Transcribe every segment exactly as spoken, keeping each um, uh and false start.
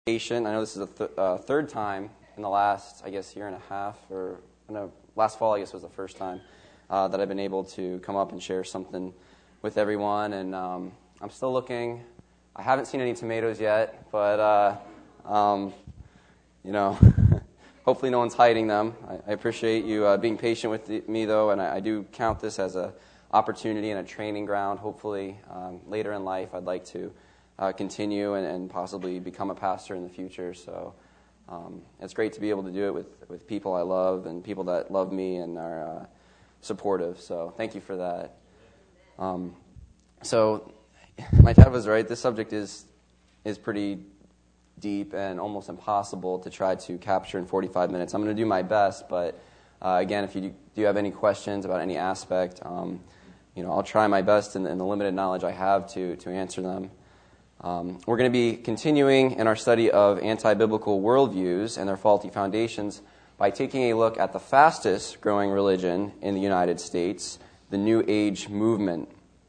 Patient. I know this is the th- uh, third time in the last, I guess, year and a half, or no, last fall, I guess, was the first time uh, that I've been able to come up and share something with everyone. And um, I'm still looking. I haven't seen any tomatoes yet, but uh, um, you know, hopefully no one's hiding them. I, I appreciate you uh, being patient with the, me, though, and I, I do count this as a opportunity and a training ground. Hopefully, um, later in life, I'd like to. Uh, continue and, and possibly become a pastor in the future. So um, it's great to be able to do it with, with people I love and people that love me and are uh, supportive. So thank you for that. Um, so my dad was right. This subject is is pretty deep and almost impossible to try to capture in forty-five minutes. I'm going to do my best, but uh, again, if you do, do have any questions about any aspect, um, you know, I'll try my best in, in the limited knowledge I have to to answer them. Um, we're going to be continuing in our study of anti-biblical worldviews and their faulty foundations by taking a look at the fastest growing religion in the United States, the New Age movement.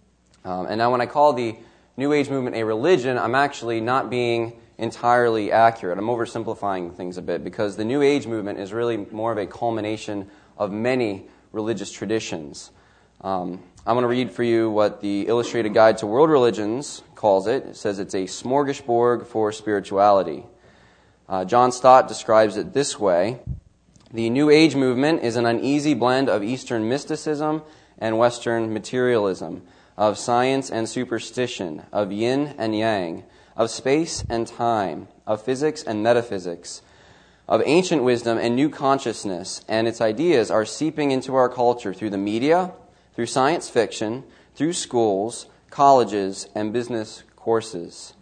Um, and now when I call the New Age movement a religion, I'm actually not being entirely accurate. I'm oversimplifying things a bit because the New Age movement is really more of a culmination of many religious traditions. Um, I'm going to read for you what the Illustrated Guide to World Religions calls it. It says it's a smorgasbord for spirituality. Uh, John Stott describes it this way. The New Age movement is an uneasy blend of Eastern mysticism and Western materialism, of science and superstition, of yin and yang, of space and time, of physics and metaphysics, of ancient wisdom and new consciousness, and its ideas are seeping into our culture through the media, through science fiction, through schools, colleges, and business courses.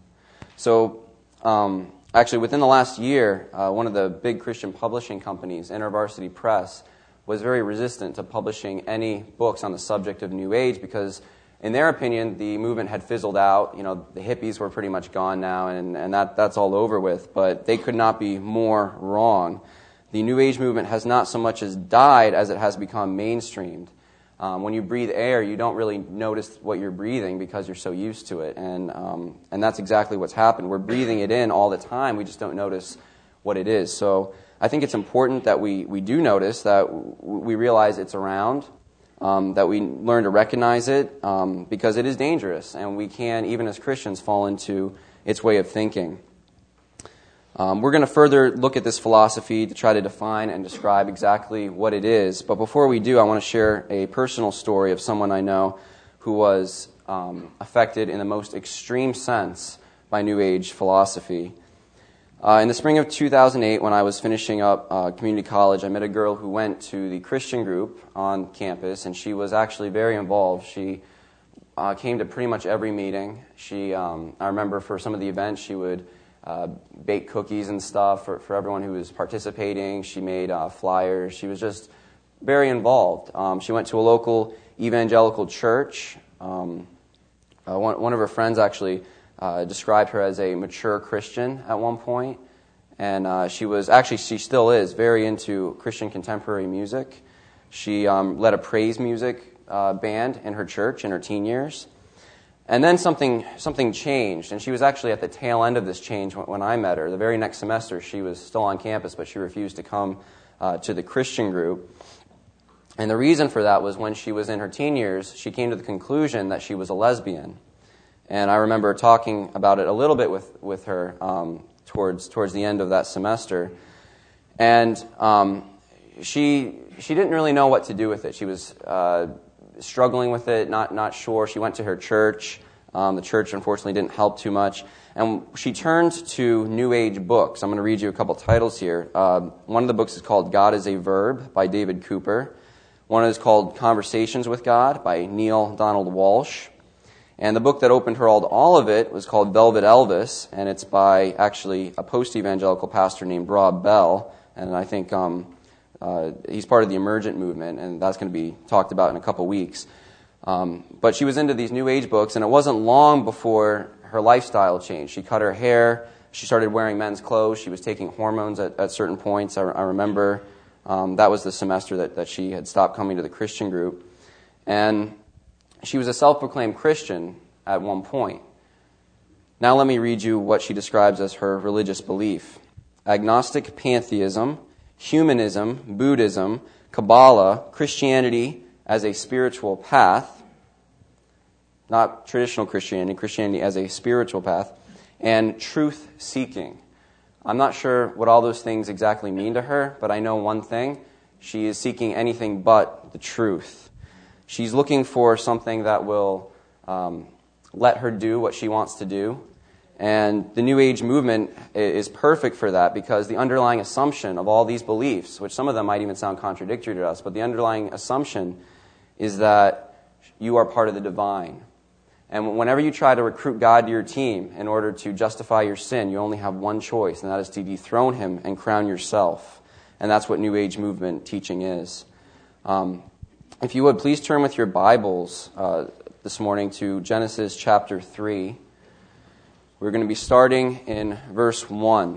So, um, actually, within the last year, uh, one of the big Christian publishing companies, InterVarsity Press, was very resistant to publishing any books on the subject of New Age because, in their opinion, the movement had fizzled out. You know, the hippies were pretty much gone now, and, and that, that's all over with. But they could not be more wrong. The New Age movement has not so much as died as it has become mainstreamed. Um, when you breathe air, you don't really notice what you're breathing because you're so used to it. And um, and that's exactly what's happened. We're breathing it in all the time. We just don't notice what it is. So I think it's important that we, we do notice, that w- we realize it's around, um, that we learn to recognize it, um, because it is dangerous. And we can, even as Christians, fall into its way of thinking. Um, we're going to further look at this philosophy to try to define and describe exactly what it is. But before we do, I want to share a personal story of someone I know who was um, affected in the most extreme sense by New Age philosophy. Uh, in the spring of two thousand eight, when I was finishing up uh, community college, I met a girl who went to the Christian group on campus, and she was actually very involved. She uh, came to pretty much every meeting. She, um, I remember for some of the events, she would Uh, bake cookies and stuff for, for everyone who was participating. She made uh, flyers. She was just very involved. Um, she went to a local evangelical church. Um, uh, one, one of her friends actually uh, described her as a mature Christian at one point. And uh, she was, actually she still is, very into Christian contemporary music. She um, led a praise music uh, band in her church in her teen years. And then something something changed, and she was actually at the tail end of this change when, when I met her. The very next semester, she was still on campus, but she refused to come uh, to the Christian group. And the reason for that was when she was in her teen years, she came to the conclusion that she was a lesbian. And I remember talking about it a little bit with, with her um, towards towards the end of that semester. And um, she she didn't really know what to do with it. She was Uh, struggling with it, not not sure. She went to her church. Um, the church, unfortunately, didn't help too much. And she turned to New Age books. I'm going to read you a couple titles here. Uh, one of the books is called God is a Verb by David Cooper. One is called Conversations with God by Neil Donald Walsh. And the book that opened her all to all of it was called Velvet Elvis, and it's by actually a post-evangelical pastor named Rob Bell. And I think Um, Uh, he's part of the emergent movement, and that's going to be talked about in a couple weeks. Um, but she was into these New Age books, and it wasn't long before her lifestyle changed. She cut her hair. She started wearing men's clothes. She was taking hormones at, at certain points. I, I remember um, that was the semester that, that she had stopped coming to the Christian group. And she was a self-proclaimed Christian at one point. Now let me read you what she describes as her religious belief. Agnostic pantheism, humanism, Buddhism, Kabbalah, Christianity as a spiritual path, not traditional Christianity, Christianity as a spiritual path, and truth-seeking. I'm not sure what all those things exactly mean to her, but I know one thing. She is seeking anything but the truth. She's looking for something that will um, let her do what she wants to do. And the New Age movement is perfect for that, because the underlying assumption of all these beliefs, which some of them might even sound contradictory to us, but the underlying assumption is that you are part of the divine. And whenever you try to recruit God to your team in order to justify your sin, you only have one choice, and that is to dethrone Him and crown yourself. And that's what New Age movement teaching is. Um, if you would, please turn with your Bibles uh, this morning to Genesis chapter three. We're going to be starting in verse one.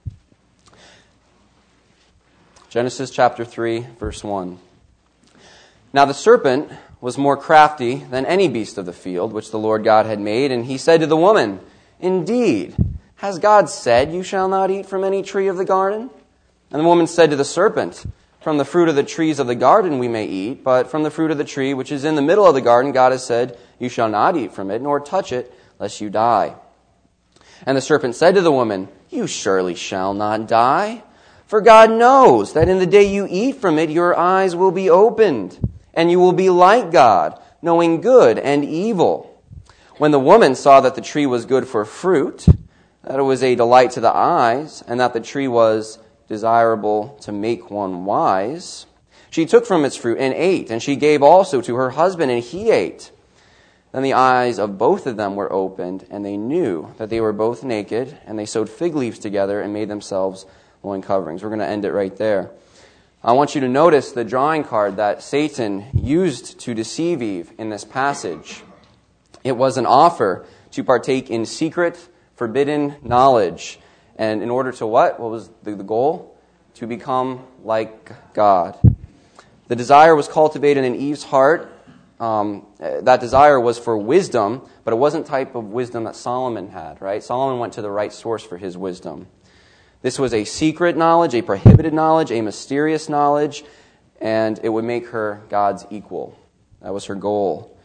Genesis chapter three, verse one. Now the serpent was more crafty than any beast of the field which the Lord God had made, and he said to the woman, Indeed, has God said, You shall not eat from any tree of the garden? And the woman said to the serpent, From the fruit of the trees of the garden we may eat, but from the fruit of the tree which is in the middle of the garden God has said, You shall not eat from it, nor touch it, lest you die. And the serpent said to the woman, You surely shall not die, for God knows that in the day you eat from it your eyes will be opened, and you will be like God, knowing good and evil. When the woman saw that the tree was good for fruit, that it was a delight to the eyes, and that the tree was desirable to make one wise, she took from its fruit and ate, and she gave also to her husband, and he ate. Then the eyes of both of them were opened, and they knew that they were both naked, and they sewed fig leaves together and made themselves loin coverings. We're going to end it right there. I want you to notice the drawing card that Satan used to deceive Eve in this passage. It was an offer to partake in secret, forbidden knowledge. And in order to what? What was the, the goal? To become like God. The desire was cultivated in Eve's heart. Um, that desire was for wisdom, but it wasn't the type of wisdom that Solomon had, right? Solomon went to the right source for his wisdom. This was a secret knowledge, a prohibited knowledge, a mysterious knowledge, and it would make her God's equal. That was her goal.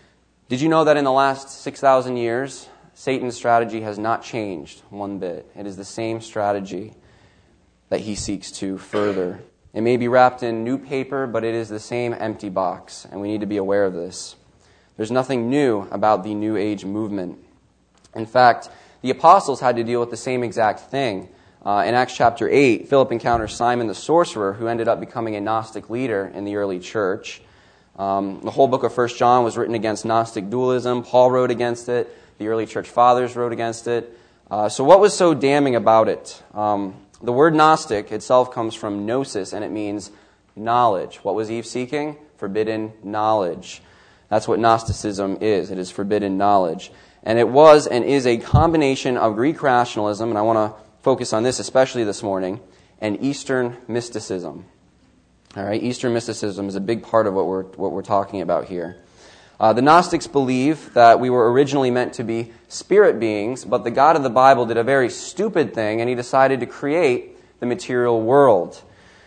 Did you know that in the last six thousand years, Satan's strategy has not changed one bit? It is the same strategy that he seeks to further. It may be wrapped in new paper, but it is the same empty box, and we need to be aware of this. There's nothing new about the New Age movement. In fact, the apostles had to deal with the same exact thing. Uh, in Acts chapter eight, Philip encounters Simon the sorcerer, who ended up becoming a Gnostic leader in the early church. Um, the whole book of First John was written against Gnostic dualism. Paul wrote against it. The early church fathers wrote against it. Uh, so what was so damning about it? Um, the word Gnostic itself comes from gnosis, and it means knowledge. What was Eve seeking? Forbidden knowledge. That's what Gnosticism is. It is forbidden knowledge. And it was and is a combination of Greek rationalism, and I want to focus on this especially this morning, and Eastern mysticism. All right, Eastern mysticism is a big part of what we're what we're talking about here. Uh, the Gnostics believe that we were originally meant to be spirit beings, but the God of the Bible did a very stupid thing, and he decided to create the material world.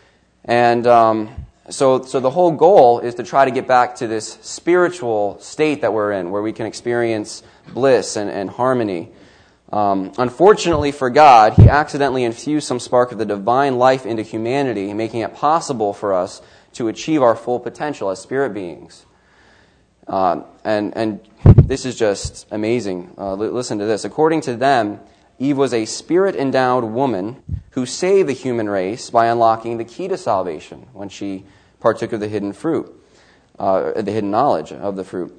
And um, so, so the whole goal is to try to get back to this spiritual state that we're in, where we can experience bliss and, and harmony. Um, unfortunately for God, he accidentally infused some spark of the divine life into humanity, making it possible for us to achieve our full potential as spirit beings. Uh, and, and this is just amazing. Uh, l- listen to this. According to them, Eve was a spirit-endowed woman who saved the human race by unlocking the key to salvation when she partook of the hidden fruit, uh, the hidden knowledge of the fruit.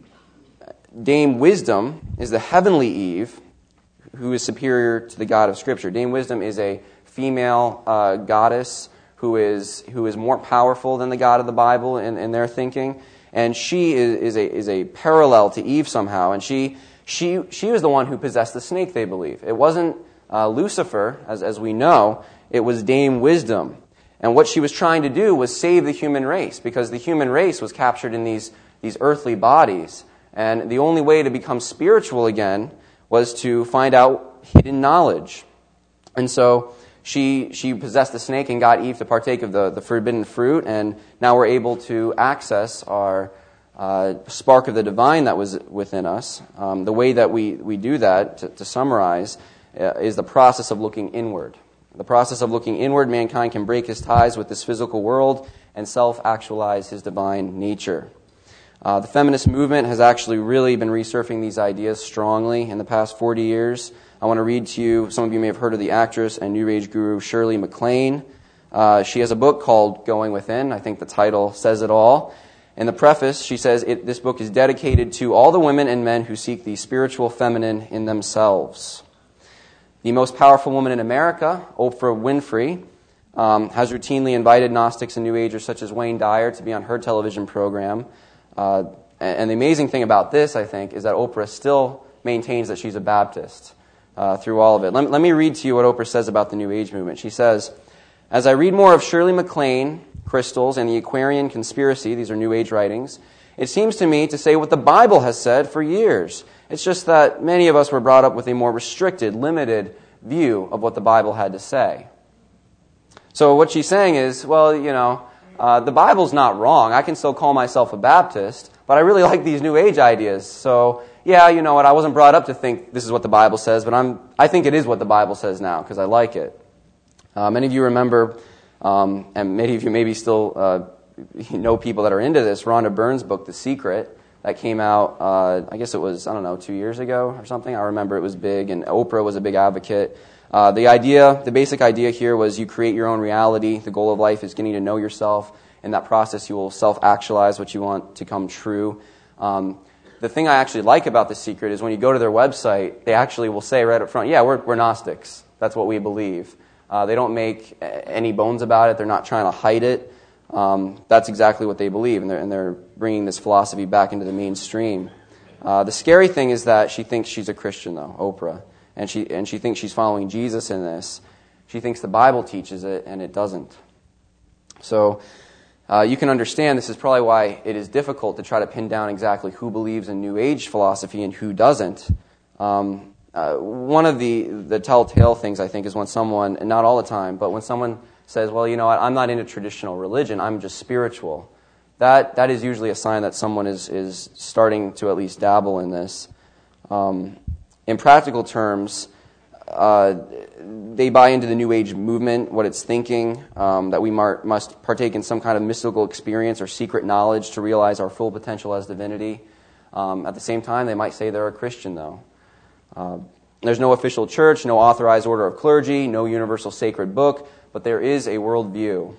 Dame Wisdom is the heavenly Eve, who is superior to the God of Scripture. Dame Wisdom is a female uh, goddess who is who is more powerful than the God of the Bible in, in their thinking, and she is, is a is a parallel to Eve somehow. And she she she was the one who possessed the snake. They believe it wasn't uh, Lucifer, as as we know. It was Dame Wisdom, and what she was trying to do was save the human race, because the human race was captured in these these earthly bodies, and the only way to become spiritual again was to find out hidden knowledge. And so she she possessed the snake and got Eve to partake of the, the forbidden fruit, and now we're able to access our uh, spark of the divine that was within us. Um, the way that we, we do that, to, to summarize, uh, is the process of looking inward. The process of looking inward, mankind can break his ties with this physical world and self-actualize his divine nature. Uh, the feminist movement has actually really been resurfacing these ideas strongly in the past forty years. I want to read to you, some of you may have heard of the actress and New Age guru Shirley MacLaine. Uh, she has a book called Going Within. I think the title says it all. In the preface, she says it, this book is dedicated to all the women and men who seek the spiritual feminine in themselves. The most powerful woman in America, Oprah Winfrey, um, has routinely invited Gnostics and New Agers such as Wayne Dyer to be on her television program. Uh, and the amazing thing about this, I think, is that Oprah still maintains that she's a Baptist uh, through all of it. Let, let me read to you what Oprah says about the New Age movement. She says, "As I read more of Shirley MacLaine, crystals, and the Aquarian conspiracy," these are New Age writings, "it seems to me to say what the Bible has said for years. It's just that many of us were brought up with a more restricted, limited view of what the Bible had to say." So what she's saying is, well, you know, uh, the Bible's not wrong. I can still call myself a Baptist, but I really like these New Age ideas. So, yeah, you know what, I wasn't brought up to think this is what the Bible says, but I'm, I think it is what the Bible says now because I like it. Uh, many of you remember, um, and many of you maybe still uh, know people that are into this, Rhonda Byrne's book, The Secret, that came out, uh, I guess it was, I don't know, two years ago or something. I remember it was big, and Oprah was a big advocate. Uh, the idea, the basic idea here was you create your own reality. The goal of life is getting to know yourself. In that process, you will self-actualize what you want to come true. Um, the thing I actually like about The Secret is when you go to their website, they actually will say right up front, yeah, we're, we're Gnostics. That's what we believe. Uh, they don't make any bones about it. They're not trying to hide it. Um, that's exactly what they believe, and they're, and they're bringing this philosophy back into the mainstream. Uh, the scary thing is that she thinks she's a Christian, though, Oprah, and she and she thinks she's following Jesus in this. She thinks the Bible teaches it, and it doesn't. So uh, you can understand this is probably why it is difficult to try to pin down exactly who believes in New Age philosophy and who doesn't. Um, uh, one of the, the telltale things, I think, is when someone, and not all the time, but when someone says, well, you know what, I'm not into traditional religion, I'm just spiritual. That that is usually a sign that someone is, is starting to at least dabble in this. Um, in practical terms, uh, they buy into the New Age movement, what it's thinking, um, that we mar- must partake in some kind of mystical experience or secret knowledge to realize our full potential as divinity. Um, at the same time, they might say they're a Christian, though. Uh, there's no official church, no authorized order of clergy, no universal sacred book, but there is a worldview.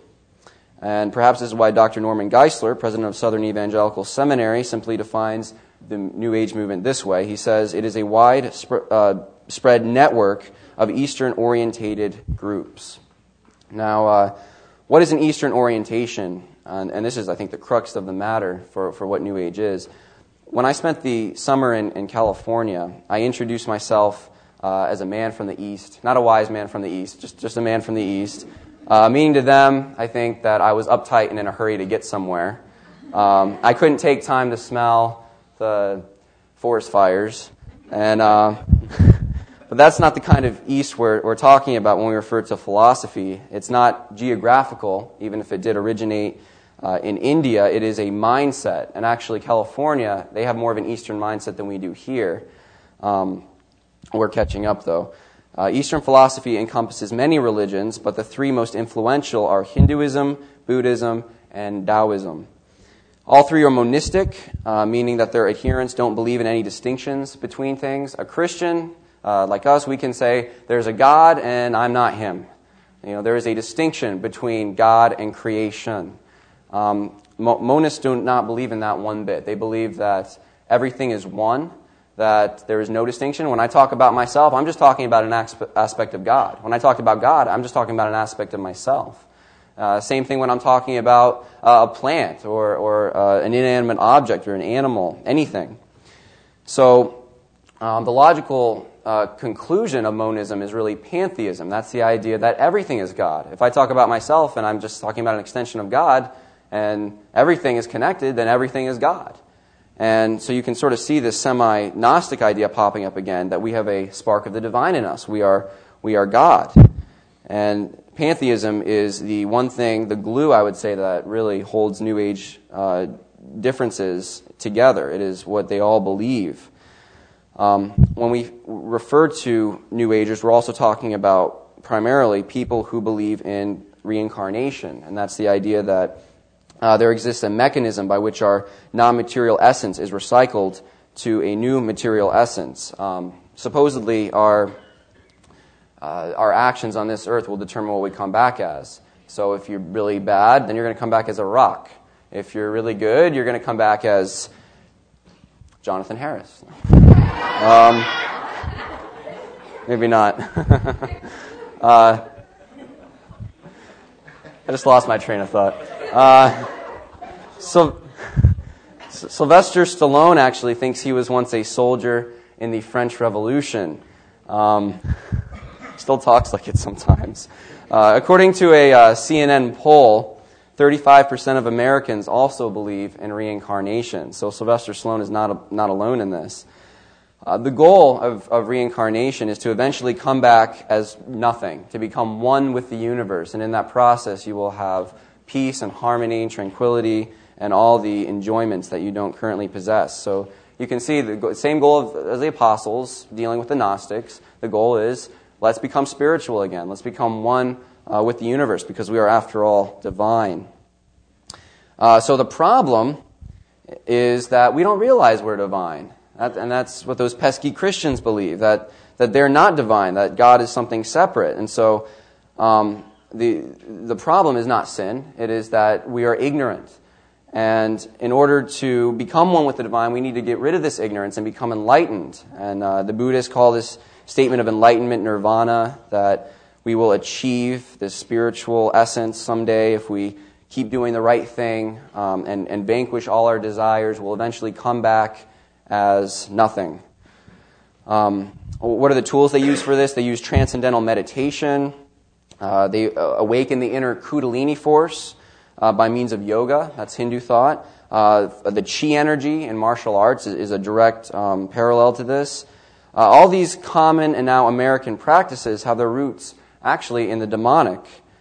And perhaps this is why Doctor Norman Geisler, president of Southern Evangelical Seminary, simply defines the New Age movement this way. He says, it is a wide sp- uh, spread network of Eastern-orientated groups. Now, uh, what is an Eastern orientation? And, and this is, I think, the crux of the matter for, for what New Age is. When I spent the summer in, in California, I introduced myself uh, as a man from the East. Not a wise man from the East, just, just a man from the East. Uh, meaning to them, I think, that I was uptight and in a hurry to get somewhere. Um, I couldn't take time to smell the forest fires. and uh, But that's not the kind of East we're, we're talking about when we refer to philosophy. It's not geographical, even if it did originate uh, in India. It is a mindset. And actually, California, they have more of an Eastern mindset than we do here. Um, we're catching up, though. Uh, Eastern philosophy encompasses many religions, but the three most influential are Hinduism, Buddhism, and Taoism. All three are monistic, uh, meaning that their adherents don't believe in any distinctions between things. A Christian, uh, like us, we can say, there's a God and I'm not him. You know, there is a distinction between God and creation. Um, mo- monists do not believe in that one bit. They believe that everything is one, that there is no distinction. When I talk about myself, I'm just talking about an aspect of God. When I talk about God, I'm just talking about an aspect of myself. Uh, same thing when I'm talking about uh, a plant or, or uh, an inanimate object or an animal, anything. So um, the logical uh, conclusion of monism is really pantheism. That's the idea that everything is God. If I talk about myself and I'm just talking about an extension of God and everything is connected, then everything is God. And so you can sort of see this semi-Gnostic idea popping up again, that we have a spark of the divine in us. We are we are God. And pantheism is the one thing, the glue, I would say, that really holds New Age uh, differences together. It is what they all believe. Um, when we refer to New Agers, we're also talking about primarily people who believe in reincarnation. And that's the idea that uh, there exists a mechanism by which our non-material essence is recycled to a new material essence. Um, supposedly, our uh, our actions on this earth will determine what we come back as. So if you're really bad, then you're going to come back as a rock. If you're really good, you're going to come back as Jonathan Harris. Um, maybe not. uh, I just lost my train of thought. Uh, so, Sylvester Stallone actually thinks he was once a soldier in the French Revolution. Um, still talks like it sometimes. Uh, according to a uh, C N N poll, thirty-five percent of Americans also believe in reincarnation. So Sylvester Stallone is not a, not alone in this. Uh, the goal of, of reincarnation is to eventually come back as nothing, to become one with the universe. And in that process, you will have peace and harmony and tranquility and all the enjoyments that you don't currently possess. So you can see the same goal as the apostles dealing with the Gnostics. The goal is, let's become spiritual again. Let's become one uh, with the universe, because we are, after all, divine. Uh, so the problem is that we don't realize we're divine. That, and that's what those pesky Christians believe, that, that they're not divine, that God is something separate. And so um, the the problem is not sin. It is that we are ignorant. And in order to become one with the divine, we need to get rid of this ignorance and become enlightened. And uh, the Buddhists call this statement of enlightenment nirvana, that we will achieve this spiritual essence someday if we keep doing the right thing um, and, and vanquish all our desires. We'll eventually come back as nothing. Um, what are the tools they use for this? They use transcendental meditation. Uh, they uh, awaken the inner Kundalini force uh, by means of yoga. That's Hindu thought. Uh, the chi energy in martial arts is, is a direct um, parallel to this. Uh, all these common and now American practices have their roots actually in the demonic.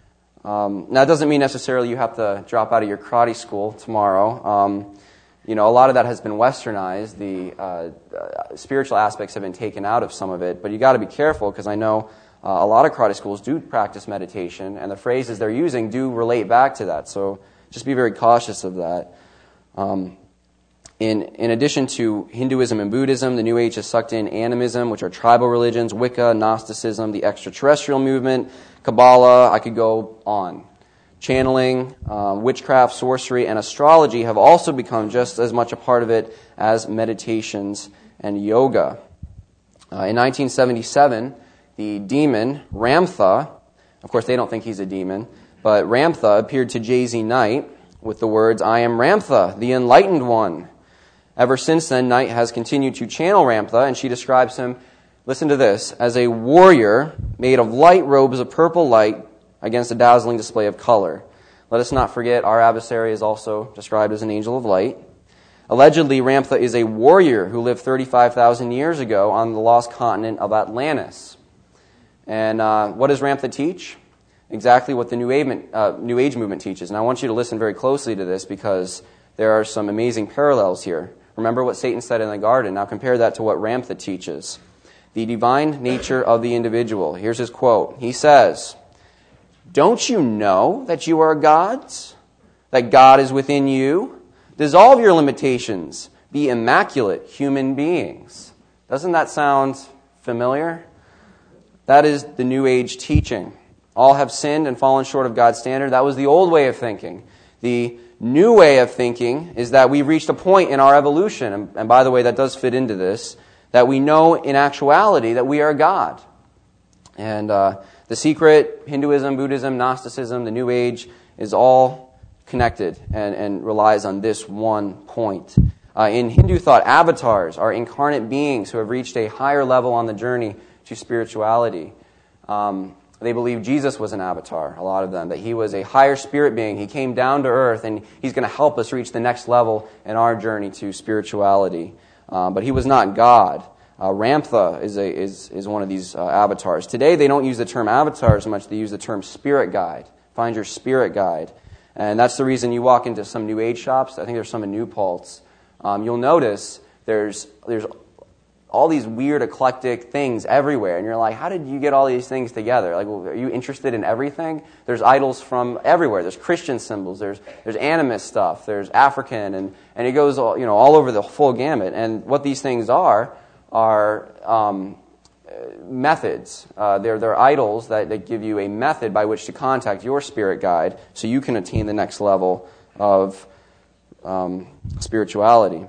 Um, now, it doesn't mean necessarily you have to drop out of your karate school tomorrow. Um, You know, a lot of that has been westernized. The uh, uh, spiritual aspects have been taken out of some of it. But you got to be careful, because I know uh, a lot of karate schools do practice meditation, and the phrases they're using do relate back to that. So just be very cautious of that. Um, in in addition to Hinduism and Buddhism, the New Age has sucked in animism, which are tribal religions, Wicca, Gnosticism, the extraterrestrial movement, Kabbalah. I could go on. Channeling, uh, witchcraft, sorcery, and astrology have also become just as much a part of it as meditations and yoga. Uh, in nineteen seventy-seven, the demon Ramtha, of course they don't think he's a demon, but Ramtha appeared to J Z Knight with the words, "I am Ramtha, the enlightened one." Ever since then, Knight has continued to channel Ramtha, and she describes him, listen to this, as a warrior made of light robes of purple light against a dazzling display of color. Let us not forget, our adversary is also described as an angel of light. Allegedly, Ramtha is a warrior who lived thirty-five thousand years ago on the lost continent of Atlantis. And uh, what does Ramtha teach? Exactly what the New Age, uh, New Age movement teaches. And I want you to listen very closely to this, because there are some amazing parallels here. Remember what Satan said in the garden. Now compare that to what Ramtha teaches. The divine nature of the individual. Here's his quote. He says, "Don't you know that you are God's? That God is within you? Dissolve your limitations. Be immaculate human beings." Doesn't that sound familiar? That is the New Age teaching. All have sinned and fallen short of God's standard. That was the old way of thinking. The new way of thinking is that we've reached a point in our evolution, and, and by the way, that does fit into this, that we know in actuality that we are God. And uh, the secret, Hinduism, Buddhism, Gnosticism, the New Age, is all connected and, and relies on this one point. Uh, in Hindu thought, avatars are incarnate beings who have reached a higher level on the journey to spirituality. Um, They believe Jesus was an avatar, a lot of them, that he was a higher spirit being. He came down to earth, and he's going to help us reach the next level in our journey to spirituality. Um, but he was not God. Uh, Ramtha is, a, is, is one of these uh, avatars. Today, they don't use the term avatar as much. They use the term spirit guide. Find your spirit guide. And that's the reason you walk into some New Age shops. I think there's some in New Paltz. Um, you'll notice there's there's all these weird, eclectic things everywhere. And you're like, how did you get all these things together? Like, well, are you interested in everything? There's idols from everywhere. There's Christian symbols. There's there's animist stuff. There's African. And, and it goes all, you know, all over the full gamut. And what these things are are um, methods. Uh, they're, they're idols that, that give you a method by which to contact your spirit guide so you can attain the next level of um, spirituality.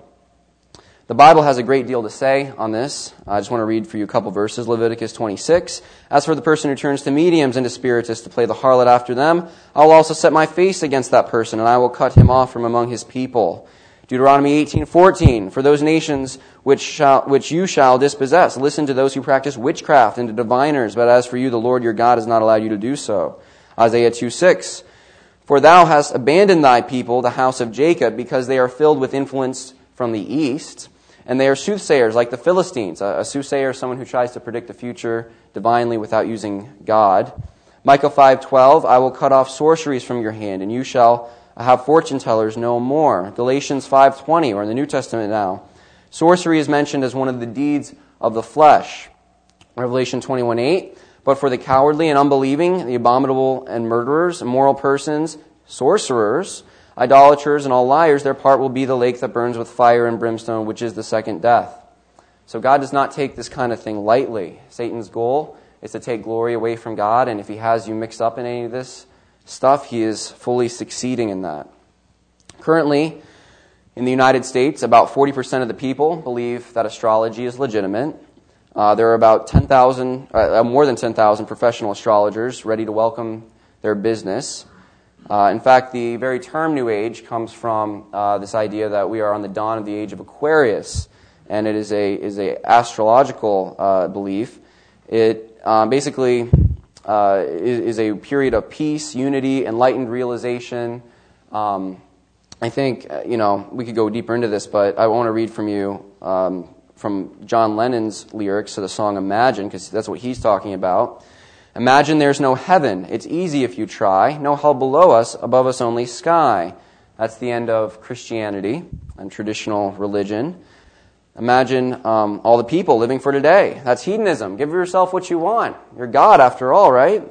The Bible has a great deal to say on this. I just want to read for you a couple verses. Leviticus twenty-six. As for the person who turns to mediums and to spiritists to play the harlot after them, I will also set my face against that person, and I will cut him off from among his people. Deuteronomy eighteen fourteen. For those nations which shall, which you shall dispossess, listen to those who practice witchcraft and to diviners, but as for you, the Lord your God has not allowed you to do so. Isaiah two six. For thou hast abandoned thy people, the house of Jacob, because they are filled with influence from the east. And they are soothsayers like the Philistines. A soothsayer is someone who tries to predict the future divinely without using God. Micah five twelve, I will cut off sorceries from your hand, and you shall have fortune tellers no more. Galatians five twenty, or in the New Testament now. Sorcery is mentioned as one of the deeds of the flesh. Revelation twenty-one eight, but for the cowardly and unbelieving, the abominable and murderers, immoral persons, sorcerers, idolaters, and all liars, their part will be the lake that burns with fire and brimstone, which is the second death. So God does not take this kind of thing lightly. Satan's goal is to take glory away from God, and if he has you mixed up in any of this stuff, he is fully succeeding in that. Currently, in the United States, about forty percent of the people believe that astrology is legitimate. Uh, there are about ten thousand, uh, more than ten thousand professional astrologers ready to welcome their business. Uh, in fact, the very term New Age comes from uh, this idea that we are on the dawn of the age of Aquarius, and it is a is a astrological uh, belief. It uh, basically uh, is, is a period of peace, unity, enlightened realization. Um, I think uh, you know we could go deeper into this, but I want to read from you um, from John Lennon's lyrics to the song "Imagine," because that's what he's talking about. Imagine there's no heaven. It's easy if you try. No hell below us, above us only sky. That's the end of Christianity and traditional religion. Imagine um, all the people living for today. That's hedonism. Give yourself what you want. You're God after all, right?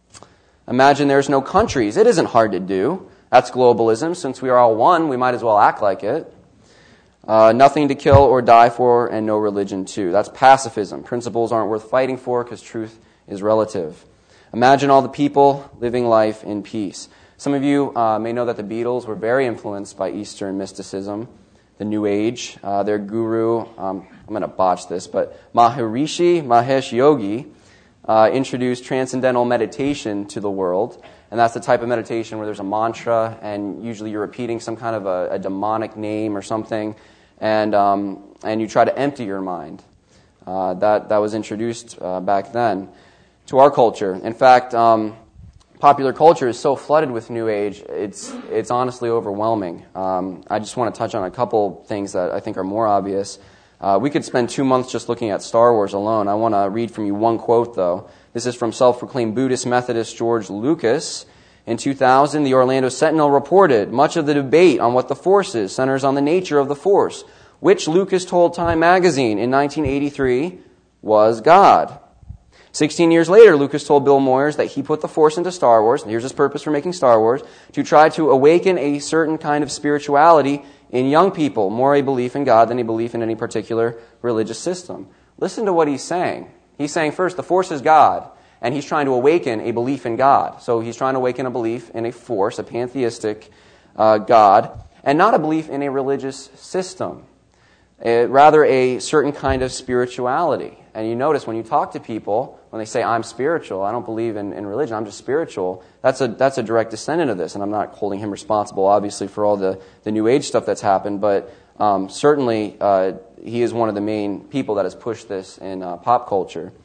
Imagine there's no countries. It isn't hard to do. That's globalism. Since we are all one, we might as well act like it. Uh, nothing to kill or die for, and no religion too. That's pacifism. Principles aren't worth fighting for because truth is relative. Imagine all the people living life in peace. Some of you uh, may know that the Beatles were very influenced by Eastern mysticism, the New Age. Uh, their guru, um, I'm going to botch this, but Maharishi Mahesh Yogi uh, introduced transcendental meditation to the world. And that's the type of meditation where there's a mantra, and usually you're repeating some kind of a, a demonic name or something, and um, and you try to empty your mind. Uh, that that was introduced uh, back then to our culture. In fact, um, popular culture is so flooded with New Age, it's it's honestly overwhelming. Um, I just want to touch on a couple things that I think are more obvious. Uh, we could spend two months just looking at Star Wars alone. I want to read from you one quote, though. This is from self-proclaimed Buddhist Methodist George Lucas. In two thousand, the Orlando Sentinel reported, much of the debate on what the Force is centers on the nature of the Force, which Lucas told Time magazine in nineteen eighty-three was God. Sixteen years later, Lucas told Bill Moyers that he put the Force into Star Wars, and here's his purpose for making Star Wars, to try to awaken a certain kind of spirituality in young people, more a belief in God than a belief in any particular religious system. Listen to what he's saying. He's saying, first, the Force is God, and he's trying to awaken a belief in God. So he's trying to awaken a belief in a force, a pantheistic uh, God, and not a belief in a religious system. Uh, rather, a certain kind of spirituality. And you notice when you talk to people, when they say, I'm spiritual, I don't believe in, in religion, I'm just spiritual, that's a that's a direct descendant of this. And I'm not holding him responsible, obviously, for all the, the New Age stuff that's happened, but um, certainly uh, he is one of the main people that has pushed this in uh, pop culture.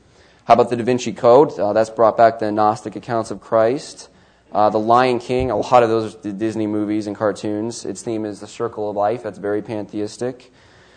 How about the Da Vinci Code? Uh, that's brought back the Gnostic accounts of Christ. Uh, the Lion King, a lot of those are Disney movies and cartoons. Its theme is the circle of life. That's very pantheistic.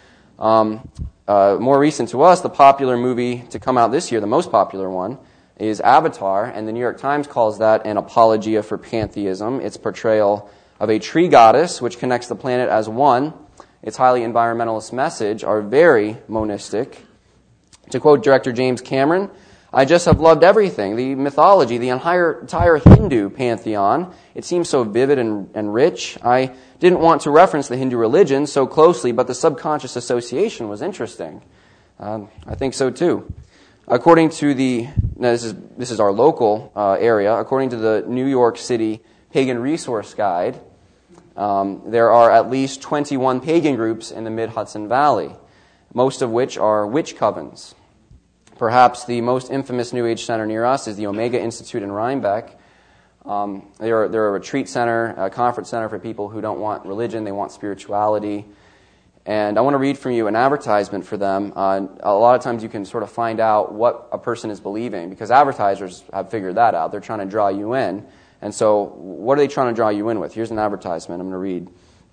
Um, uh, more recent to us, the popular movie to come out this year, the most popular one, is Avatar, and the New York Times calls that an apologia for pantheism. Its portrayal of a tree goddess, which connects the planet as one, its highly environmentalist message, are very monistic. To quote director James Cameron, "I just have loved everything, the mythology, the entire, entire Hindu pantheon. It seems so vivid and, and rich. I didn't want to reference the Hindu religion so closely, but the subconscious association was interesting." Um, I think so too. According to the, now this is this is our local uh, area, according to the New York City Pagan Resource Guide, um, there are at least twenty-one pagan groups in the Mid-Hudson Valley, most of which are witch covens. Perhaps the most infamous New Age center near us is the Omega Institute in Rhinebeck. Um, they're, they're a retreat center, a conference center for people who don't want religion, they want spirituality. And I want to read from you an advertisement for them. Uh, a lot of times you can sort of find out what a person is believing because advertisers have figured that out. They're trying to draw you in. And so what are they trying to draw you in with? Here's an advertisement I'm going to read.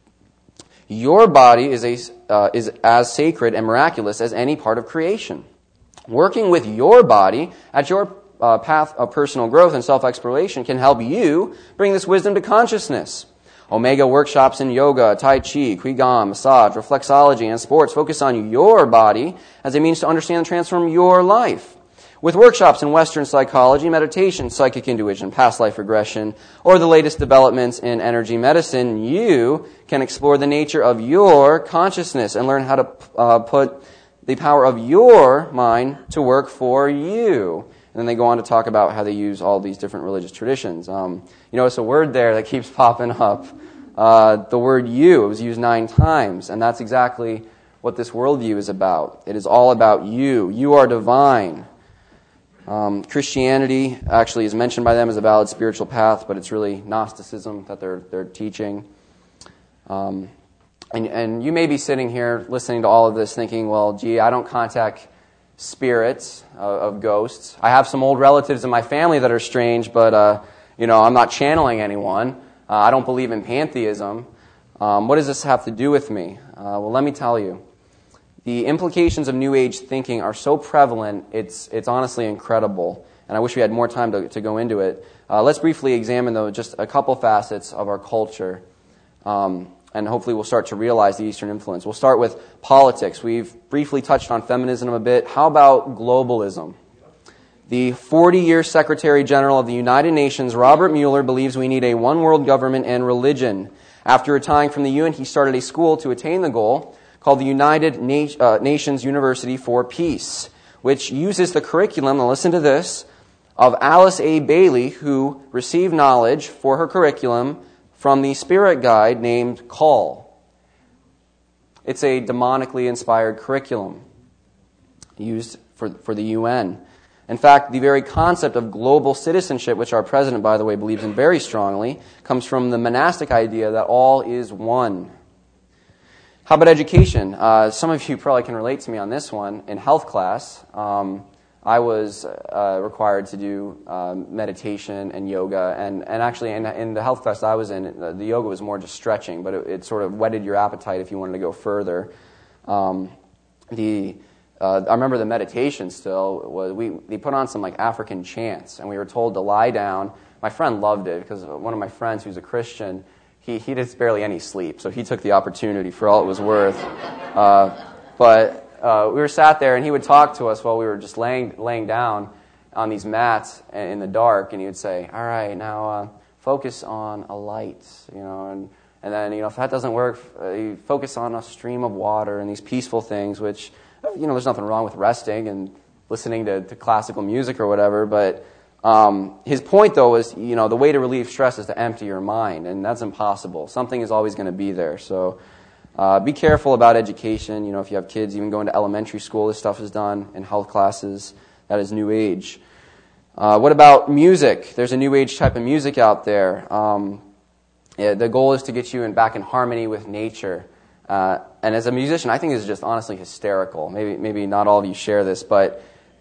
"Your body is, a, uh, is as sacred and miraculous as any part of creation. Working with your body at your uh, path of personal growth and self-exploration can help you bring this wisdom to consciousness. Omega workshops in yoga, tai chi, qigong, massage, reflexology, and sports focus on your body as a means to understand and transform your life. With workshops in Western psychology, meditation, psychic intuition, past life regression, or the latest developments in energy medicine, you can explore the nature of your consciousness and learn how to uh, put the power of your mind to work for you." And then they go on to talk about how they use all these different religious traditions. Um, you know, it's a word there that keeps popping up. Uh, the word "you," it was used nine times, and that's exactly what this worldview is about. It is all about you. You are divine. Um, Christianity actually is mentioned by them as a valid spiritual path, but it's really Gnosticism that they're they're teaching. Um, and, and you may be sitting here listening to all of this thinking, well, gee, I don't contact spirits of, of ghosts. I have some old relatives in my family that are strange, but uh, you know, I'm not channeling anyone. Uh, I don't believe in pantheism. Um, what does this have to do with me? Uh, well, let me tell you. The implications of New Age thinking are so prevalent, it's it's honestly incredible. And I wish we had more time to, to go into it. Uh, let's briefly examine, though, just a couple facets of our culture. Um, and hopefully we'll start to realize the Eastern influence. We'll start with politics. We've briefly touched on feminism a bit. How about globalism? The forty-year Secretary General of the United Nations, Robert Mueller, believes we need a one-world government and religion. After retiring from the U N, he started a school to attain the goal called the United Na- uh, Nations University for Peace, which uses the curriculum, now listen to this, of Alice A. Bailey, who received knowledge for her curriculum from the spirit guide named Call. It's a demonically inspired curriculum used for, for the U N. In fact, the very concept of global citizenship, which our president, by the way, believes in very strongly, comes from the monastic idea that all is one. How about education? Uh, some of you probably can relate to me on this one. In health class, um, I was uh, required to do uh, meditation and yoga, and, and actually in, in the health class I was in, the, the yoga was more just stretching, but it, it sort of whetted your appetite if you wanted to go further. Um, the uh, I remember the meditation still was we they put on some like African chants, and we were told to lie down. My friend loved it because one of my friends who's a Christian, he he did barely any sleep, so he took the opportunity for all it was worth. Uh, but Uh, we were sat there, and he would talk to us while we were just laying laying down on these mats in the dark, and he would say, "All right, now uh, focus on a light, you know, and and then you know if that doesn't work, uh, you focus on a stream of water and these peaceful things, which you know there's nothing wrong with resting and listening to, to classical music or whatever, but um, his point though was you know the way to relieve stress is to empty your mind, and that's impossible. Something is always going to be there, so." Uh, be careful about education. You know, if you have kids, even going to elementary school, this stuff is done in health classes. That is New Age. Uh, what about music? There's a New Age type of music out there. Um, yeah, the goal is to get you in, back in harmony with nature. Uh, and as a musician, I think this is just honestly hysterical. Maybe maybe not all of you share this, but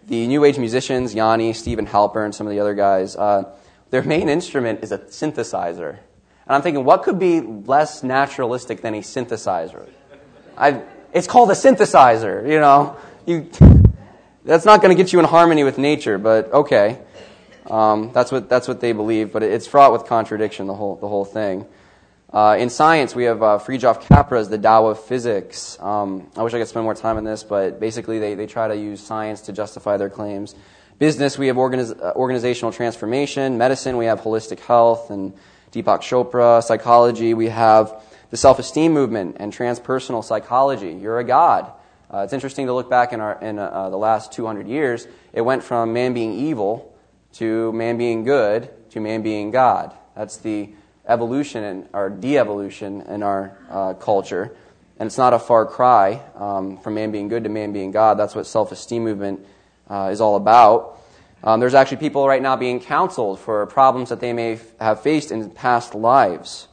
the New Age musicians, Yanni, Stephen Halpern, some of the other guys, uh, their main instrument is a synthesizer. And I'm thinking, what could be less naturalistic than a synthesizer? I, it's called a synthesizer, you know. You, that's not going to get you in harmony with nature, but okay. Um, that's what that's what they believe, but it's fraught with contradiction, the whole the whole thing. Uh, in science, we have uh, Fritjof Capra's The Tao of Physics. Um, I wish I could spend more time on this, but basically they, they try to use science to justify their claims. Business, we have organiz- uh, organizational transformation. Medicine, we have holistic health and Deepak Chopra. Psychology, we have the self-esteem movement and transpersonal psychology. You're a god. Uh, it's interesting to look back in, our, in uh, the last two hundred years. It went from man being evil to man being good to man being God. That's the evolution and or de-evolution in our uh, culture, and it's not a far cry um, from man being good to man being God. That's what self-esteem movement uh, is all about. Um, there's actually people right now being counseled for problems that they may f- have faced in past lives.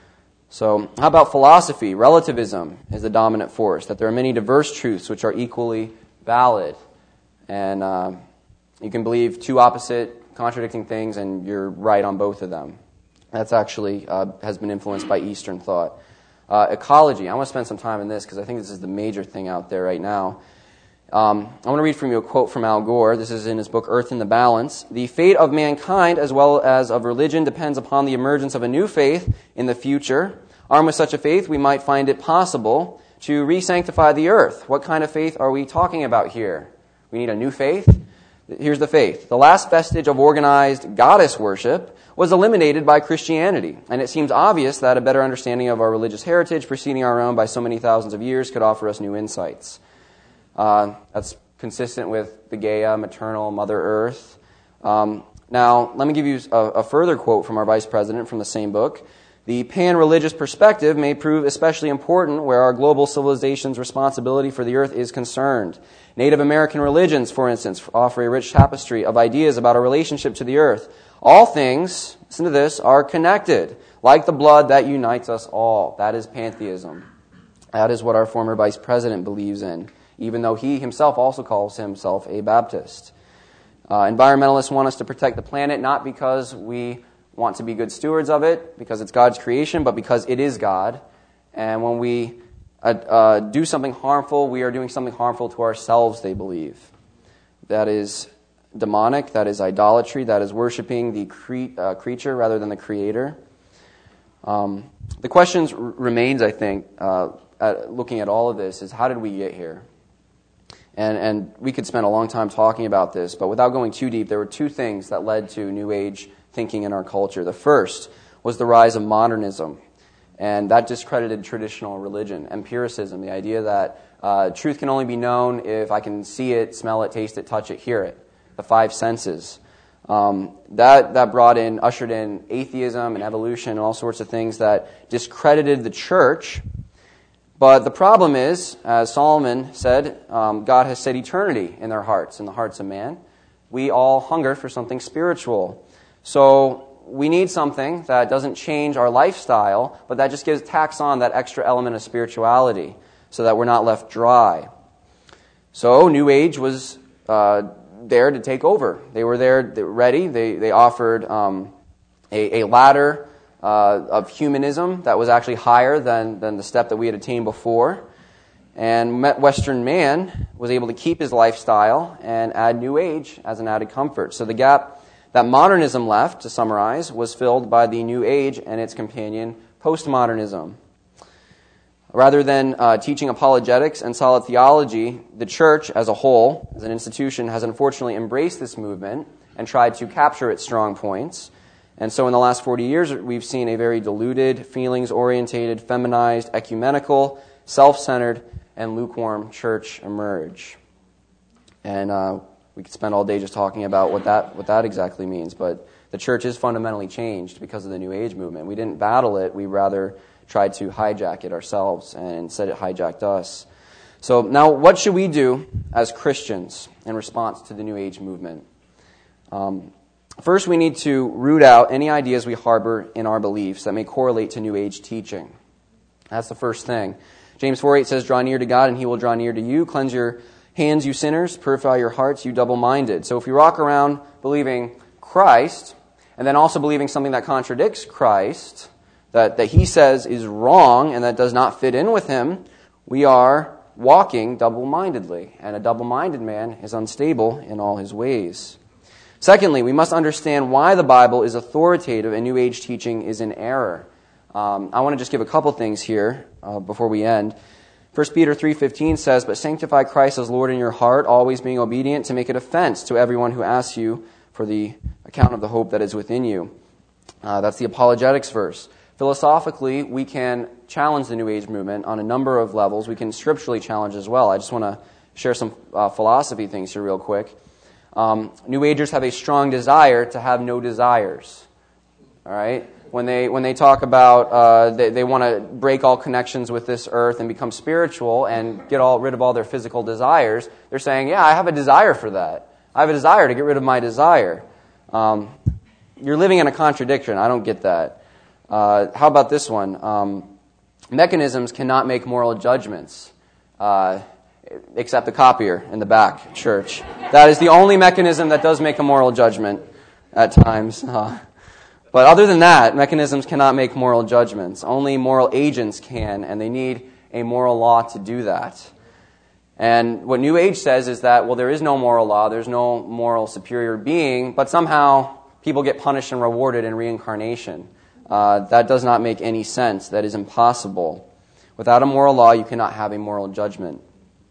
So, how about philosophy? Relativism is the dominant force. That there are many diverse truths which are equally valid, and uh, you can believe two opposite, contradicting things, and you're right on both of them. That's actually uh, has been influenced by Eastern thought. Uh, ecology. I want to spend some time on this because I think this is the major thing out there right now. Um, I want to read from you a quote from Al Gore. This is in his book, Earth in the Balance. The fate of mankind, as well as of religion, depends upon the emergence of a new faith in the future. Armed with such a faith, we might find it possible to re-sanctify the earth. What kind of faith are we talking about here? We need a new faith? Here's the faith. The last vestige of organized goddess worship was eliminated by Christianity, and it seems obvious that a better understanding of our religious heritage preceding our own by so many thousands of years could offer us new insights. Uh, that's consistent with the Gaia, maternal, Mother Earth. Um, now, let me give you a, a further quote from our vice president from the same book. The pan-religious perspective may prove especially important where our global civilization's responsibility for the earth is concerned. Native American religions, for instance, offer a rich tapestry of ideas about our relationship to the earth. All things, listen to this, are connected, like the blood that unites us all. That is pantheism. That is what our former vice president believes in, even though he himself also calls himself a Baptist. Uh, environmentalists want us to protect the planet, not because we want to be good stewards of it, because it's God's creation, but because it is God. And when we uh, uh, do something harmful, we are doing something harmful to ourselves, they believe. That is demonic, that is idolatry, that is worshiping the cre- uh, creature rather than the creator. Um, the question r- remains, I think, uh, at looking at all of this, is how did we get here? And, and we could spend a long time talking about this, but without going too deep, there were two things that led to New Age thinking in our culture. The first was the rise of modernism, and that discredited traditional religion. Empiricism, the idea that uh, truth can only be known if I can see it, smell it, taste it, touch it, hear it. The five senses. Um, that that brought in, ushered in atheism and evolution and all sorts of things that discredited the church. But the problem is, as Solomon said, um, God has set eternity in their hearts, in the hearts of man. We all hunger for something spiritual. So we need something that doesn't change our lifestyle, but that just gives tacks on that extra element of spirituality so that we're not left dry. So New Age was uh, there to take over. They were there, they were ready. They they offered um, a, a ladder uh, of humanism that was actually higher than, than the step that we had attained before. And Western man was able to keep his lifestyle and add New Age as an added comfort. So the gap that modernism left, to summarize, was filled by the New Age and its companion, postmodernism. Rather than uh, teaching apologetics and solid theology, the church as a whole, as an institution, has unfortunately embraced this movement and tried to capture its strong points. And so in the last forty years, we've seen a very diluted, feelings-orientated, feminized, ecumenical, self-centered, and lukewarm church emerge. And uh, we could spend all day just talking about what that what that exactly means. But the church is fundamentally changed because of the New Age movement. We didn't battle it. We rather tried to hijack it ourselves, and instead it hijacked us. So now what should we do as Christians in response to the New Age movement? Um, first, we need to root out any ideas we harbor in our beliefs that may correlate to New Age teaching. That's the first thing. James four eight says, "Draw near to God, and He will draw near to you. Cleanse your hands, you sinners, purify your hearts, you double-minded. So if we walk around believing Christ, and then also believing something that contradicts Christ, that, that he says is wrong and that does not fit in with him, we are walking double-mindedly. And a double-minded man is unstable in all his ways. Secondly, we must understand why the Bible is authoritative and New Age teaching is in error. Um, I want to just give a couple things here uh, before we end. First Peter three fifteen says, "But sanctify Christ as Lord in your heart, always being obedient, to make it offense to everyone who asks you for the account of the hope that is within you." Uh, that's the apologetics verse. Philosophically, we can challenge the New Age movement on a number of levels. We can scripturally challenge as well. I just want to share some uh, philosophy things here real quick. Um, New Agers have a strong desire to have no desires. All right? When they when they talk about uh, they, they want to break all connections with this earth and become spiritual and get all rid of all their physical desires, they're saying, yeah, I have a desire for that. I have a desire to get rid of my desire. Um, you're living in a contradiction. I don't get that. Uh, how about this one? Um, mechanisms cannot make moral judgments, uh, except the copier in the back church. That is the only mechanism that does make a moral judgment at times. Uh, But other than that, mechanisms cannot make moral judgments. Only moral agents can, and they need a moral law to do that. And what New Age says is that, well, there is no moral law, there's no moral superior being, but somehow people get punished and rewarded in reincarnation. Uh, that does not make any sense. That is impossible. Without a moral law, you cannot have a moral judgment.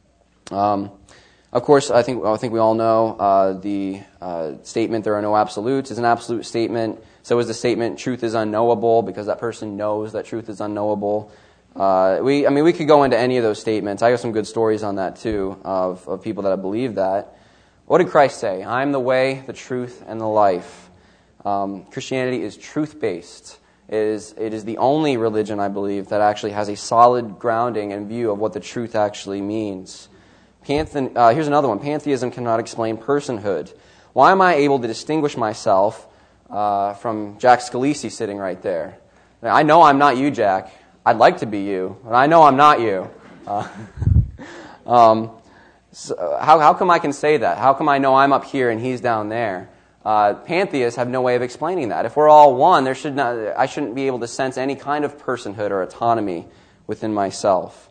Um, of course, I think I think we all know uh, the uh, statement, "There are no absolutes," is an absolute statement. So is the statement, "Truth is unknowable," because that person knows that truth is unknowable. Uh, we, I mean, we could go into any of those statements. I have some good stories on that too, of, of people that have believed that. What did Christ say? "I am the way, the truth, and the life." Um, Christianity is truth-based. It is, it is the only religion, I believe, that actually has a solid grounding and view of what the truth actually means. Panthe- uh, here's another one. Pantheism cannot explain personhood. Why am I able to distinguish myself Uh, from Jack Scalisi sitting right there? I know I'm not you, Jack. I'd like to be you, but I know I'm not you. Uh, um, so how, how come I can say that? How come I know I'm up here and he's down there? Uh, pantheists have no way of explaining that. If we're all one, there should not. I shouldn't be able to sense any kind of personhood or autonomy within myself.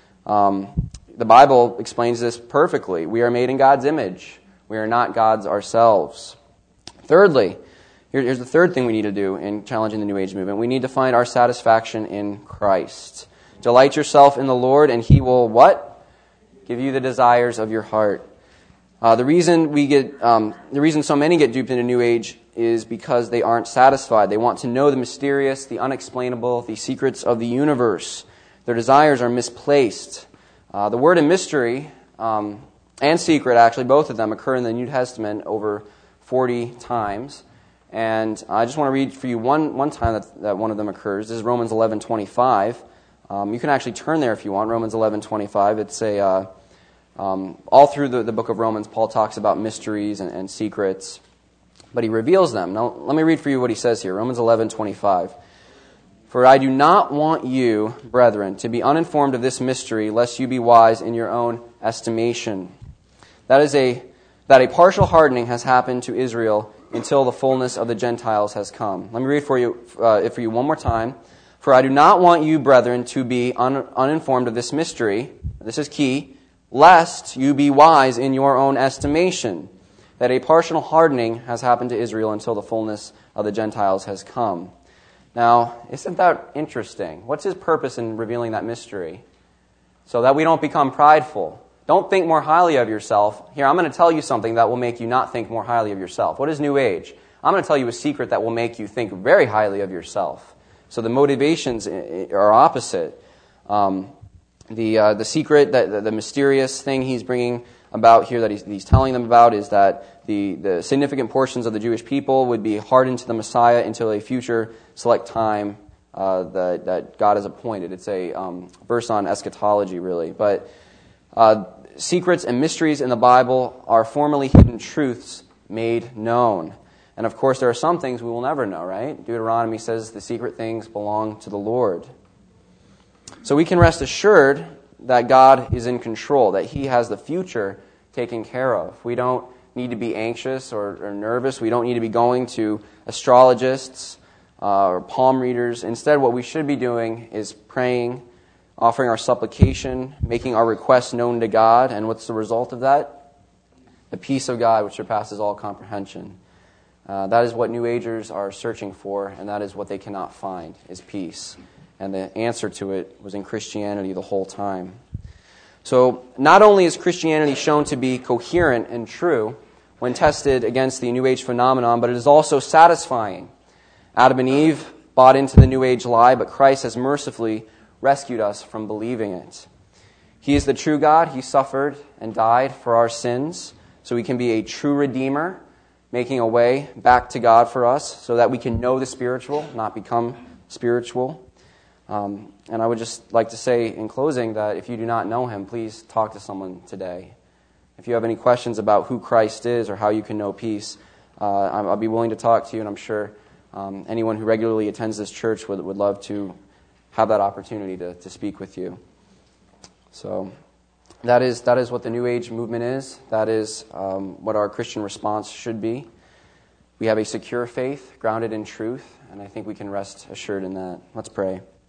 Um, the Bible explains this perfectly. We are made in God's image. We are not gods ourselves. Thirdly, here's the third thing we need to do in challenging the New Age movement. We need to find our satisfaction in Christ. Delight yourself in the Lord, and He will what? Give you the desires of your heart. Uh, the reason we get, um, the reason so many get duped into New Age is because they aren't satisfied. They want to know the mysterious, the unexplainable, the secrets of the universe. Their desires are misplaced. Uh, the word in mystery um, and secret, actually, both of them occur in the New Testament over forty times. And I just want to read for you one, one time that, that one of them occurs. This is Romans eleven twenty-five. Um, you can actually turn there if you want, Romans eleven twenty-five. It's a uh, um, all through the, the book of Romans, Paul talks about mysteries and, and secrets, but he reveals them. Now, let me read for you what he says here, Romans eleven twenty-five. "For I do not want you, brethren, to be uninformed of this mystery, lest you be wise in your own estimation. That is a that a partial hardening has happened to Israel until the fullness of the Gentiles has come." Let me read for you uh, it for you one more time. "For I do not want you, brethren, to be un- uninformed of this mystery," this is key, "lest you be wise in your own estimation, that a partial hardening has happened to Israel until the fullness of the Gentiles has come." Now, isn't that interesting? What's his purpose in revealing that mystery? So that we don't become prideful. Don't think more highly of yourself. Here, I'm going to tell you something that will make you not think more highly of yourself. What is New Age? I'm going to tell you a secret that will make you think very highly of yourself. So the motivations are opposite. Um, the uh, the secret, that the, the mysterious thing he's bringing about here, that he's, he's telling them about, is that the, the significant portions of the Jewish people would be hardened to the Messiah until a future select time uh, that, that God has appointed. It's a um, verse on eschatology, really. But Uh, secrets and mysteries in the Bible are formerly hidden truths made known. And of course, there are some things we will never know, right? Deuteronomy says the secret things belong to the Lord. So we can rest assured that God is in control, that He has the future taken care of. We don't need to be anxious or, or nervous. We don't need to be going to astrologists uh, or palm readers. Instead, what we should be doing is praying, offering our supplication, making our requests known to God. And what's the result of that? The peace of God which surpasses all comprehension. Uh, that is what New Agers are searching for, and that is what they cannot find, is peace. And the answer to it was in Christianity the whole time. So not only is Christianity shown to be coherent and true when tested against the New Age phenomenon, but it is also satisfying. Adam and Eve bought into the New Age lie, but Christ has mercifully rescued us from believing it. He is the true God. He suffered and died for our sins so He can be a true Redeemer, making a way back to God for us so that we can know the spiritual, not become spiritual. Um, and I would just like to say in closing that if you do not know Him, please talk to someone today. If you have any questions about who Christ is or how you can know peace, uh, I'll be willing to talk to you, and I'm sure um, anyone who regularly attends this church would, would love to have that opportunity to, to speak with you. So that is that is what the New Age movement is. That is um, what our Christian response should be. We have a secure faith grounded in truth, and I think we can rest assured in that. Let's pray.